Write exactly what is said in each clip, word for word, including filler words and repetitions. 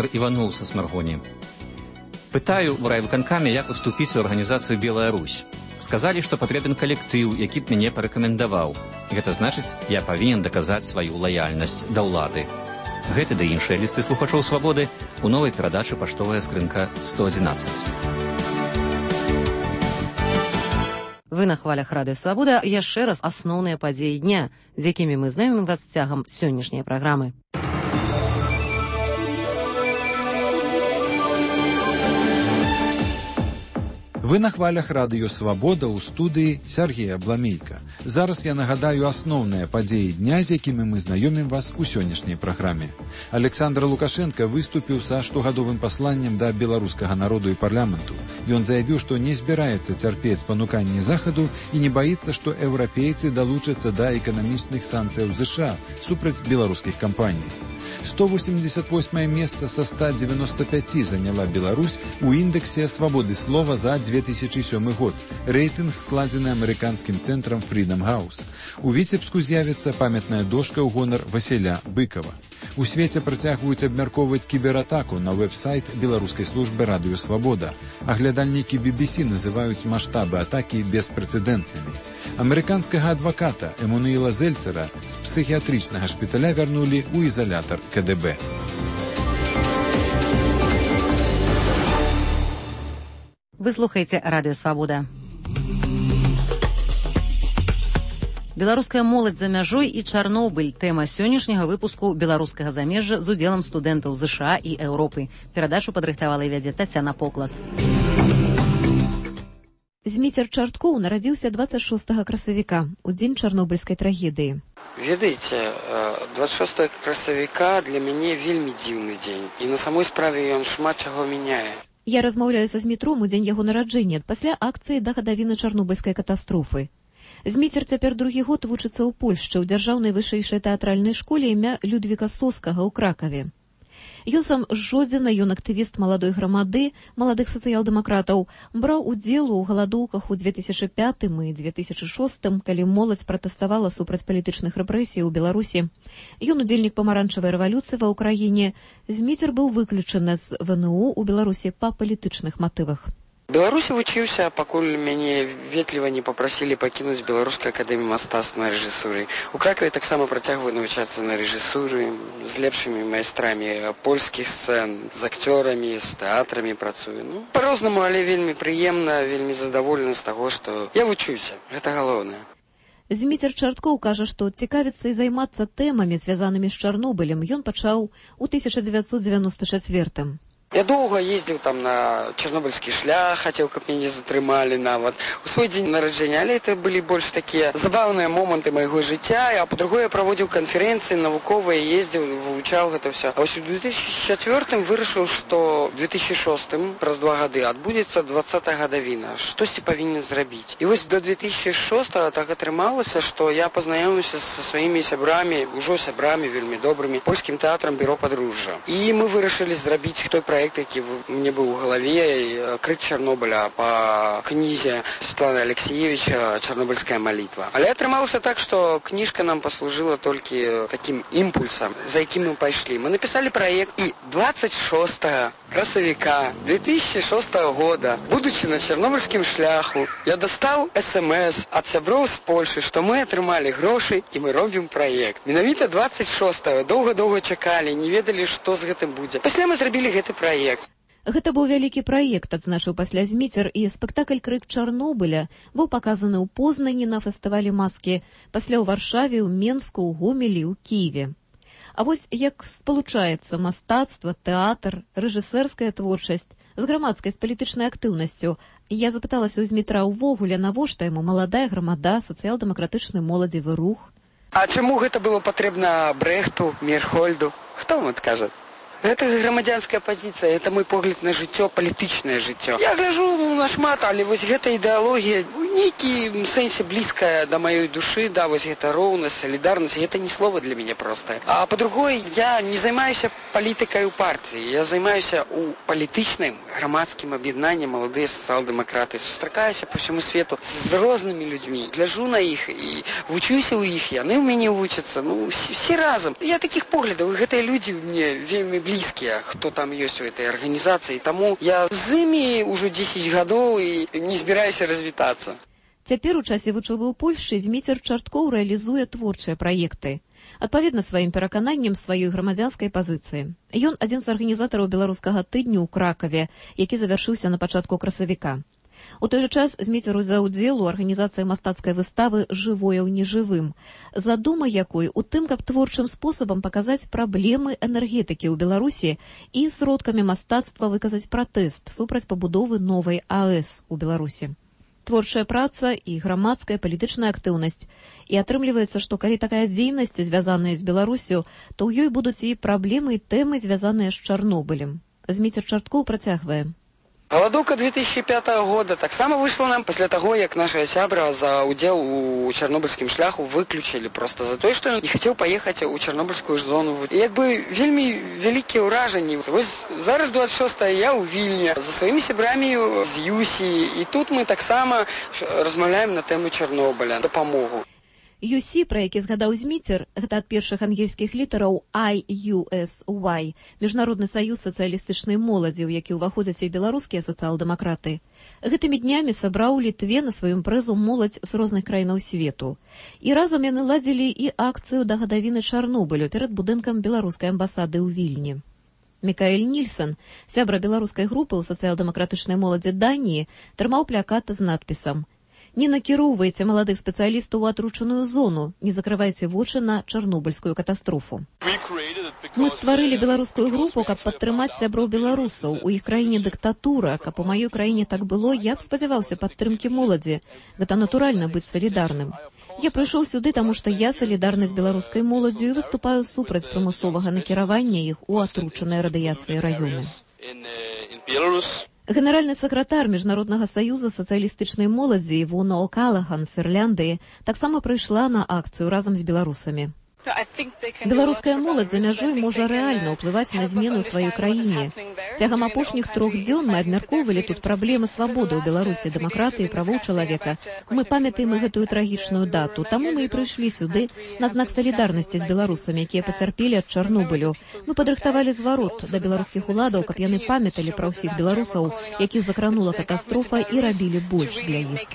Александр Иванов со Смаргони. Пытаю в райвыканкаме, як уступіць у арганізацыю «Беларусь». Сказалі, што патрэбен калектыў, які б мяне парэкамендаваў. Гэта значыць, я павінен даказаць сваю лаяльнасць да ўлады. Гэты ды іншыя лісты слухачоў «Свабоды» у новай перадачы «Паштовая скрынка сто адзінаццаць». Вы на хвалях радыё «Свабода». Яшчэ раз асноўныя падзеі дня, з якімі мы знаёмім вас цягам сённяшняй праграмы. Вы на хвалях радыё «Свабода» ў студыі Сергея Бламейка. Зараз я нагадаю асноўныя падзеі дня, з якімі мы знаёмім вас у сённяшняй праграме. Александр Лукашенко выступіў са штогадовым пасланнем да беларускага народу і парламенту. Ён заявіў, што не збіраецца цярпець пануканні Захаду і не баіцца, што еўрапейцы далучацца да эканамічных санкцыяў ЗША супраць беларускіх кампаній. сто восемьдесят восьмое месца са ста девяноста пяти заняла Беларусь у індексе свабоды слова за две тысячи сёмы год. Рэйтынг складзены амерыканскім цэнтрам Freedom House. У Віцебску з'явіцца памятная дошка ў гонар Васіля Быкова. У свеце працягваюць абмяркоўваць кібератаку на вэб-сайт беларускай службы радыё «Свабода». Аглядальнікі би би си называюць маштабы атакі беспрэцэдэнтнымі. Амерыканскага адваката Эммануэла Зельцера з псіхіятрычнага шпіталя вярнулі ў ізалятар ка дэ бэ. Вы слухаеце радыё «Свабода». Беларуская моладзь за мяжой і Чарнобыль – тэма сённяшняга выпуску беларускага замежжа з удзелам студэнтаў ЗША і Еўропы. Перадачу падрыхтавала і вядзе Тацяна Поклад. Зміцер Чарткоў нарадзіўся двадцать шостага красавіка, у дзень чарнобыльскай трагедыі. Ведаеце, двадцать шостага красавіка для мяне вельмі дзіўны дзень, і на самой справе ён шмат чаго мяняе. Я размаўляю са Змітром у дзень яго нараджэння пасля акцыі да гадавіны чарнобыльскай катастрофы. Зміцер цяпер другі год вучыцца ў Польшчы ў дзяржаўнай вышэйшай тэатральнай школе імя Людвіка Соскага ў Кракаве. Ён сам з Жодзіна, ён актывіст маладой грамады, маладых сацыял-дэмакратаў, браў удзел у галадоўках у две тысячи пятым і две тысячи шостым, калі моладзь пратэставала супраць палітычных рэпрэсій у Беларусі. Ён удзельнік памаранчавай рэвалюцыі ва ўкраіне. Зміцер быў выключаны з вэ эн у ў Беларусі па палітычных матывах. Беларусі вучыўся, пакуль мяне ветліва не папрасілі пакінуць Беларускай акадэміі мастацтва на рэжысуры. У Кракаве таксама працягваю навучацца на рэжысуры з лепшымі майстрамі польскіх сцэн, з акцёрамі, з тэатрамі працую. Ну, па-рознаму, але вельмі прыемна, вельмі задаволены з таго, што я вучуся. Гэта галоўнае. Зміцер Чарткоў кажа, што цікавіцца і займацца тэмамі, звязанымі з Чарнобылем, ён пачаў у тысяча дзевяцьсот дзевяноста чацвёртым. Я доўга ездзіў там на чарнобыльскі шлях, хацеў, каб мяне затрымалі нават у свой дзень нараджэння, але это былі больш такія забаўныя моманты майго жыцця, а па-другое, я праводзіў канферэнцыі навуковыя, ездзіў, вывучаў гэта ўсё. А вось у две тысячи чацвёртым вырашыў, што у две тысячи шостым, праз два гады, адбудзецца двадцатая гадавіна, штосьці павінен зрабіць. І вось до две тысячи шостага так атрымалася, што я пазнаёміўся са сваімі сябрамі, ужо сябрамі вельмі добрымі, польскім тэатрам «Бюро падружжа». І мы вырашылі зрабіць той проект, які мне быў у галаве, «Крык Чарнобыля» па кнізе Светланы Алексеевича «Чарнобыльская малітва». Але атрымалася так, што кніжка нам паслужыла толькі такім імпульсам, за якім мы пайшлі. Мы напісалі праект, і двадцать шостага красавіка две тысячи шостага года, будучи на чарнобыльскім шляху, я дастаў эс эм эс ад сяброў з Польшы, што мы атрымалі грошы і мы робім праект. Менавіта двадцать шостага доўга-доўга чакалі, не ведалі, што з гэтым будзе. Пасля мы зрабілі гэты праект. Гэта быў вялікі праект, адзначыў пасля Зміцер, і спектакль «Крык Чарнобыля» быў паказаны ў Познані на фестывалі «Маскі», пасля ў Варшаве, ў Менску, ў Гомелі, ў Кіеве. А вось як спалучаецца мастацтва, тэатр, рэжысэрская творчасць з грамадскай, з палітычнай актыўнасцю. Я запыталася ў Змітра ўвогуле, навошта яму маладая грамада, сацыял-дэмакратычны моладзевы рух. А чаму гэта было патрэбна Брэхту, Мірхольду? Хто вам адкажа? Гэта грамадзянская пазіцыя, это мой погляд на жыццё, палітычнае жыццё. Я гляджу на шмат, але вось гэта ідэалогія нейкім сэнсе блізкая да маёй душы, да, вось гэта роўнасць, салідарнасць, гэта не слова для мяне проста. А па-другое, я не займаюся палітыкай у партыі, я займаюся у палітычным грамадскім аб'яднанні маладыя сацыял-дэмакраты, сустракаюся па ўсяму свету з рознымі людзьмі, гляжу на іх і вучуся ў іх, яны ў мяне вучацца, ну, все разам. Я такіх поглядаў, і гэтыя людзі мне вельмі блізкія, хто там ёсць у этой арганізацыі, таму я з імі ўжо дзесяць гадоў і не збіраюся развітацца. Цяпер у часе вучобы ў Польшчы Зміцер Чарткоў рэалізуе творчыя праекты. Адпаведна сваім перакананням сваёй грамадзянскай пазіцыі. Ён адзін з арганізатараў беларускага тыдню ў Кракаве, які завяршыўся на пачатку красавіка. У той жа час Зміцер узяў удзел у арганізацыі мастацкай выставы «Жывое ў нежывым», задума якой у тым, каб творчым спосабам паказаць праблемы энергетыкі ў Беларусі і сродкамі мастацтва выказаць пратэст супраць пабудовы новай АЭС у Беларусі. Творчая праца і грамадская палітычная актыўнасць. І атрымліваецца, што калі такая дзейнасць звязаная з Беларусю, то ў ёй будуць і праблемы і тэмы, звязаныя з Чарнобылем. Зміцер Чарткоў працягвае. Галадоўка две тысячи пятого года таксама выйшла нам пасля таго, як наша сябра за удзел у чарнобыльскім шляху выключылі просто за тое, што ён не хацеў паехаць у чарнобыльскую зону. І як бы вельмі вялікія ўражанні. Вось зараз двадцать шостое я ў Вільні за сваімі сябрамі з ЮСі, і тут мы таксама размаўляем на тэму Чарнобыля, дапамогу. ю сі, пра які згадаў Зміцер, гэта ад першых ангельскіх літараў ай ю эс уай, Міжнародны саюз сацыялістычнай моладзі, у які ўваходзяць і беларускія сацыял-дэмакраты. Гэтымі днямі сабраў у Літве на сваём прызу моладзь з розных краінаў свету. І разам яны ладзілі і акцыю да гадавіны Чарнобылю перад будынкам беларускай амбасады ў Вільні. Мікаэль Нільсон, сябра беларускай групы ў сацыял-дэмакратычнай моладзі Даніі, трымаў плакат з надпісам: «Не накіроўвайце маладых спецыялістаў у атручаную зону, не закрывайце вочы на чарнобыльскую катастрофу». Мы стварылі беларускую групу, каб падтрымаць сяброў беларусаў. У іх краіне дыктатура. Каб у маёй краіне так было, я б спадзяваўся падтрымкі моладзі. Гэта натуральна быць салідарным. Я прыйшоў сюды, таму што я салідарны з беларускай моладдзю і выступаю супраць прымусовага накіравання іх у атручаныя радыяцыі раёны. Генеральны сакратар Міжнароднага саюза сацыялістычнай моладзі Івона О'Калаган з Ірландыі таксама прыйшла на акцыю разам з беларусамі. Беларуская моладзь за мяжой можа рэальна ўплываць на змену ў сваёй краіне. Цягам апошніх трох дзён мы абмяркоўвалі тут праблемы свабоды ў Беларусі, дэмакратыі, правоў чалавека. Мы памятаем і гэтую трагічную дату, таму мы і прыйшлі сюды на знак салідарнасці з беларусамі, якія пацярпелі ад Чарнобылю. Мы падрыхтавалі зварот да беларускіх уладаў, каб яны памяталі пра ўсіх беларусаў, якіх закранула катастрофа, і рабілі больш для іх.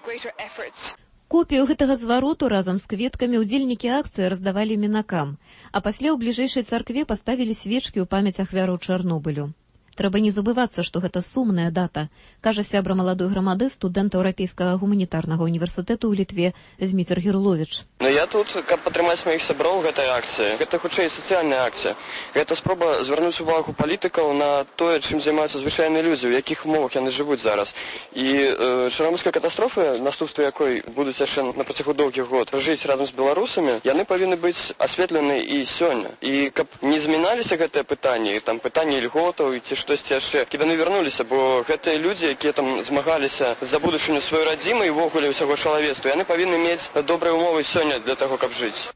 Копію гэтага звароту разам з кветкамі ўдзельнікі акцыі раздавалі мінакам, а пасля ў бліжэйшай царкве паставілі свечкі ў памяць ахвяраў Чарнобылю. Трэба не забывацца, што гэта сумная дата, кажа сябра маладой грамады, студэнт Еўрапейскага гуманітарнага універсітэту ў Літве Зміцер Гірловіч. Ну я тут, каб падтрымаць маіх сяброў гэтай акцыі. Гэта хутчэй сацыяльная акцыя. Гэта спроба звярнуць увагу палітыкаў на тое, чым займаюцца звычайныя людзі, у якіх умовах яны жывуць зараз. І э, чарнобыльская катастрофа, наступствы якой будуць яшчэ на працягу доўгіх год жыць разам з беларусамі, яны павінны быць асветлены і сёння. І каб не зміняліся гэтыя пытанні, там пытанні льготаў і ці штосьці яшчэ, каб яны вярнуліся, бо гэтыя людзі, якія там змагаліся за будучыню сваёй радзімы і ўвогуле ўсяго чалавецтва, яны павінны мець добрыя умовы сёння для таго, каб жыць.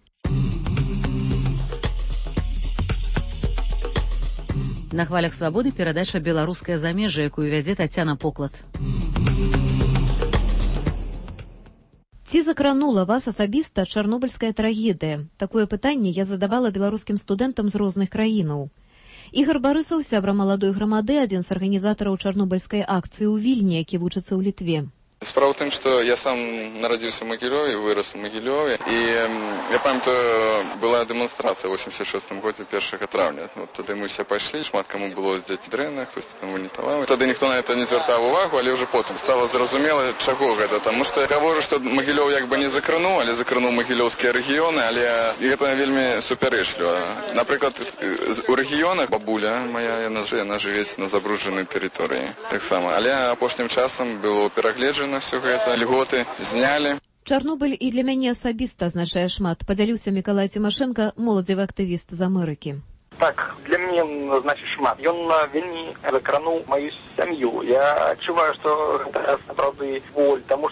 На хвалях свабоды перадача «Беларускае замежжа», якую вядзе Тацяна Поклад. Ці закранула вас асабіста чарнобыльская трагедыя? Такое пытанне я задавала беларускім студэнтам з розных краінаў. Ігар Барысаў, сябра маладой грамады, адзін з арганізатараў чарнобыльскай акцыі ў Вільні, які вучыцца ў Літве. Справа в тым, што я сам нарадзіўся ў Магілёве, вырас у Магілёве, і я памятаю, была дэманстрацыя ў восемьдесят шестым годзе першага траўня. Вот тады мы ўсе пайшлі, шмат каму было дзеці дрэнна, хтосьці там вылетаваў. Тады ніхто на гэта не звяртаў увагу, але ўжо потым стала зразумела, чаго гэта. Таму што я гавору, што Магілёў як бы не закрануў, але закрануў магілёўскія рэгіёны, але гэта вельмі супярэчліва. Напрыклад, у рэгіёнах бабуля моя, яна жыве на забруджанай тэрыторыі таксама. Але апошнім часам было перагледжана все гэта, льготы знялі. Чарнобыль і для мяне асабіста азначае шмат. Падзяліўся Мікалай Цімашэнка, моладзевы актывіст з Амерыкі. Так, для мяне значыць шмат. Ён вельмі закрануў маю сям'ю. Я адчуваю, што гэта сапраўды боль, таму што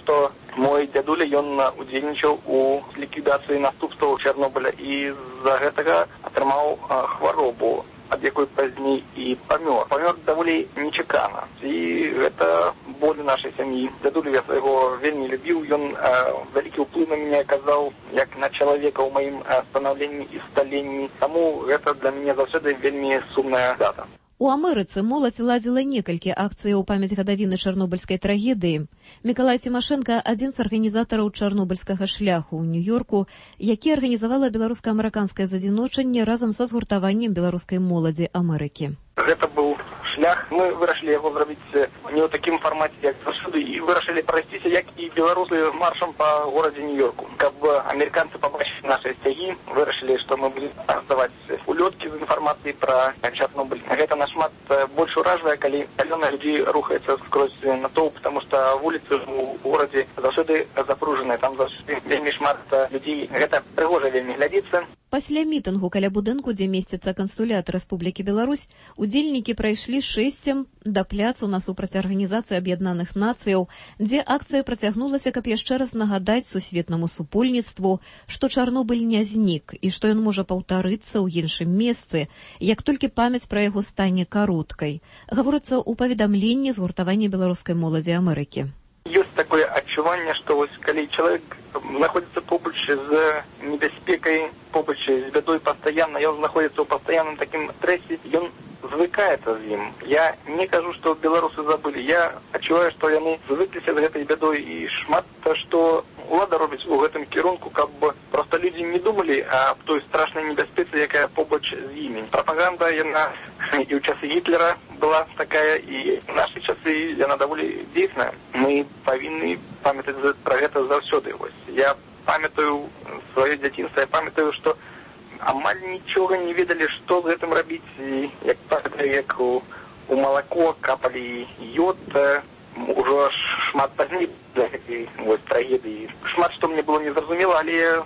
Мой дзядуля, ён удзельнічаў у ліквідацыі наступстваў Чарнобыля і з-за гэтага атрымаў хваробу, ад якой пазней і памёр. Памёр даволі нечакана. І гэта боль нашай сям'і. Дзядулю я свайго вельмі любіў. Ён вялікі ўплыў на мяне аказаў як на чалавека ў маім станаўленні і сталенні. Таму гэта для мяне заўсёды вельмі сумная дата. У Амерыцы моладзь ладзіла некалькі акцый у памяць гадавіны чарнобыльскай трагедыі. Мікалай Цімашэнка – адзін з арганізатараў чарнобыльскага шляху ў Нью-Йорку, які арганізавала беларуска-амерыканскае задзіночанне разам са згуртаваннем беларускай моладзі Амерыкі. Гэта быў шлях. Мы вырашылі яго зрабіць не ў такім фармаце, як заўсёды, і вырашылі прайсціся, як і беларусы, маршам па горадзе Нью-Йорку. Каб амерыканцы пабачылі нашы сцягі, вырашылі, што мы будзем раздаваць улёткі з інфармацыяй пра Чарнобыль. Гэта нашмат больш уражвае, калі мільёны людзей рухаецца скрозь натоўп, таму што вуліцы ў горадзе заўсёды запружаныя, там заўсёды вельмі шмат людзей. Гэта прыгожа вельмі глядзіцца. Пасля мітынгу каля будынку, дзе месціцца кансулят Рэспублікі Беларусь, удзельнікі прайшлі шэсцем да пляцу насупраць Арганізацыі Аб'яднаных Нацыяў, дзе акцыя працягнулася, каб яшчэ раз нагадаць сусветнаму супольніцтву, што Чарнобыль не знік і што ён можа паўтарыцца ў іншым месцы, як толькі памяць пра яго стане кароткай. Гаворыцца ў паведамленні згуртавання беларускай моладзі Амерыкі. Ёсць такое адчуванне, што вось калі чалавек знаходзіцца побач з небяспекай, побач з бядой пастаянна, ён знаходзіцца ў пастаянным такім стрэсе, ён звыкаецца з ім. Я не кажу, што беларусы забылі. Я адчуваю, што яны звыкліся з гэтай бядой, і шмат што ўлада робіць у гэтым кірунку, каб проста людзі не думалі аб той страшнай небяспецы, якая побач з імі. Прапаганда, яна і ў часы Гітлера была такая, і в нашы часы яна даволі дзейсная. Мы павінны памятаць пра гэта заўсёды. Я памятаю сваё дзяцінства, я памятаю, што амаль нічога не ведалі, што з гэтым рабіць. І як памятаю, як у, у малако капалі йод, ужо шмат пазней для гэтай трагедыі. Шмат што мне было незразумела, але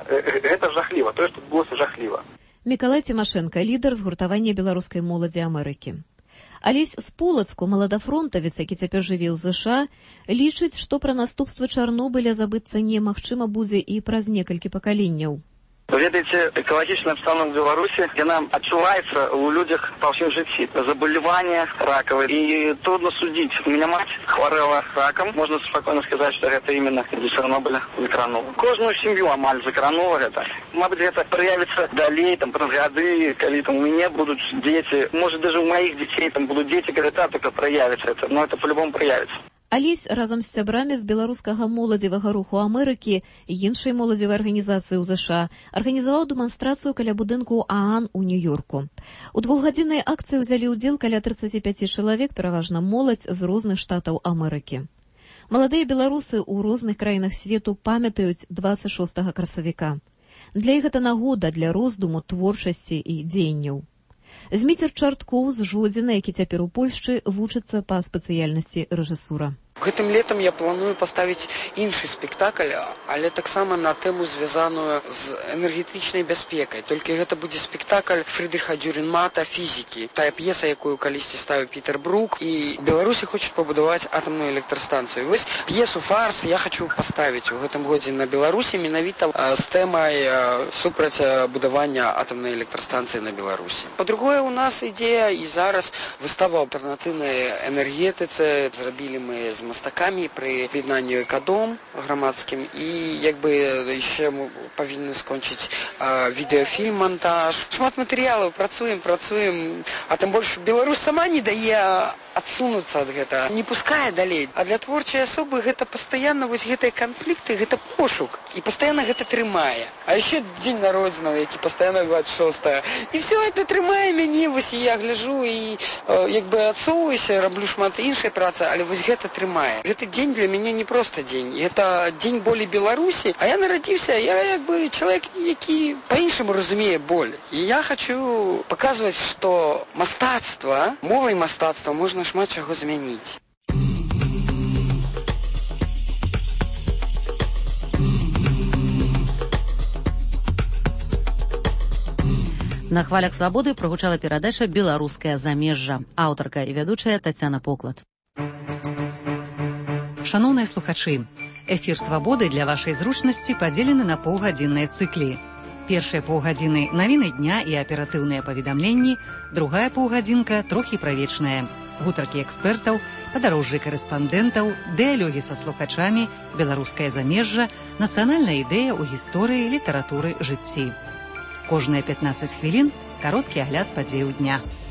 гэта жахліва, тое, што адбылося жахліва. Мікалай Цімашэнка, лідар згуртавання беларускай моладзі Амерыкі. Алесь з Полацку, маладафронтавец, які цяпер жыве ў ЗША, лічыць, што пра наступствы Чарнобыля забыцца немагчыма будзе і праз некалькі пакаленняў. Ведаеце, экалагічная абстаноўка в Беларусі, яна адчуваецца ў людзях па ўсім жыцці. Заболевания раковые. И трудно судить. У меня мать хварэла раком. Можно спокойно сказать, что это именно из-за Чарнобыля закрануло. Кожную семью амаль закрануло это. Может быть, это проявится далее, там, праз гады, когда там у меня будут дети. Может, даже у моих детей там будут дети, когда это только проявится это. Но это по-любому проявится. Алесь разам з сябрамі з беларускага моладзевага руху Амерыкі і іншай моладзевай арганізацыі ў ЗША арганізаваў дэманстрацыю каля будынку ААН у Нью-Йорку. У двухгадзіннай акцыі ўзялі ўдзел каля трыццаці пяці чалавек, пераважна моладзь з розных штатаў Амерыкі. Маладыя беларусы ў розных краінах свету памятаюць дваццаць шостага красавіка. Для іх гэта нагода для роздуму, творчасці і дзеянняў. Зміцер Чарткоў з Жодзіна, які цяпер у Польшчы, вучыцца па спецыяльнасці рэжысура. Гэтым летам я планую паставіць іншы спектакль, але таксама на тэму, звязаную з энергетычнай бяспекай. Толькі гэта будзе спектакль Фрыдрыха Дюренмата «Фізікі». Тая п'еса, якую калісьці ставіў Пітер Брук, і Беларусі хочуць пабудаваць атамную электрастанцыю. Вось п'есу «Фарс» я хочу паставіць у гэтым годзе на Беларусі менавіта з тэмай супраць будавання атамнай электрастанцыі на Беларусі. Па-другое, у нас ідзея і зараз выстава альтэрнатыўнай энергетыцы. Зрабілі мы з мастакамі пры аб'яднанні «Экадом» грамадскім, і як бы яшчэ мы павінны скончыць відэафільм, монтаж. Шмат матэрыялаў, працуем, працуем, а тым больш Беларусь сама не дае адсунуцца ад гэтага, не пускае далей. А для творчай асобы гэта пастаянна вось гэтыя канфлікты, гэта пошук, і пастаянна гэта трымае. А яшчэ дзень народзінаў, які пастаянна дваццаць шостае. І все гэта трымае мяне, вось я гляжу і як бы адсоўваюся, раблю шмат іншай працы, але вось гэта трымае. Гэты дзень для мяне не проста дзень. Гэта дзень болі Беларусі, а я нарадзіўся, я як бы чалавек, які па-іншаму разумее боль. І я хочу паказваць, што мастацтва, мовай мастацтва можна шмат чаго змяніць. На хвалях свабоды прагучала перадача «Беларускае замежжа». Аўтарка і вядучая Тацяна Поклад. Шаноўныя слухачы, Эфір «Свабоды» для вашай зручнасці падзелены на паўгадзінныя цыклі. Першыя паўгадзіны – навіны дня і аператыўныя паведамленні, другая паўгадзінка – трохі правечная. Гутаркі экспертаў, падарожжы карэспандэнтаў, дыялогі са слухачамі, беларускае замежжа, нацыянальная ідэя ў гісторыі, літаратуры, жыцці. Кожныя пятнаццаць хвілін – кароткі агляд падзеяў дня.